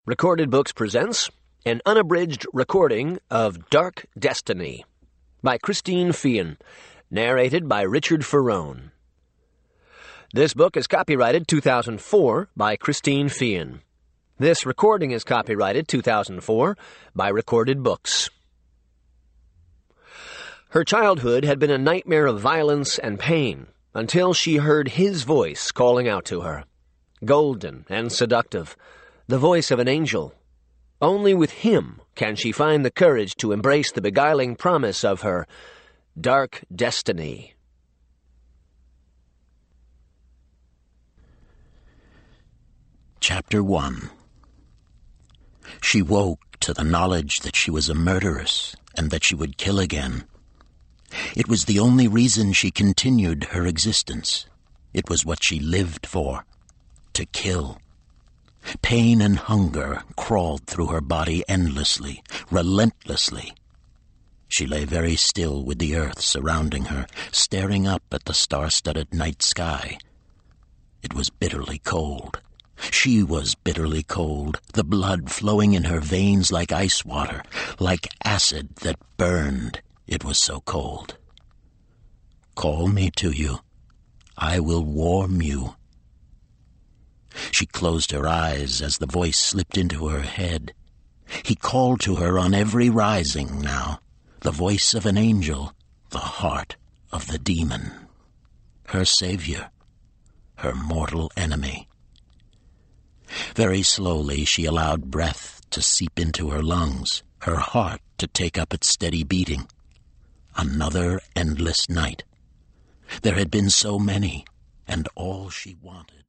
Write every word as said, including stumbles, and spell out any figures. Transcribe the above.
Recorded Books presents an unabridged recording of Dark Destiny by Christine Feehan, narrated by Richard Ferrone. This book is copyrighted two thousand four by Christine Feehan. This recording is copyrighted two thousand four by Recorded Books. Her childhood had been a nightmare of violence and pain until she heard his voice calling out to her, golden and seductive, the voice of an angel. Only with him can she find the courage to embrace the beguiling promise of her dark destiny. Chapter one. She woke to the knowledge that she was a murderess and that she would kill again. It was the only reason she continued her existence. It was what she lived for, to kill. Pain and hunger crawled through her body endlessly, relentlessly. She lay very still with the earth surrounding her, staring up at the star-studded night sky. It was bitterly cold. She was bitterly cold, the blood flowing in her veins like ice water, like acid that burned. It was so cold. Call me to you. I will warm you. She closed her eyes as the voice slipped into her head. He called to her on every rising now, the voice of an angel, the heart of the demon, her savior, her mortal enemy. Very slowly she allowed breath to seep into her lungs, her heart to take up its steady beating. Another endless night. There had been so many, and all she wanted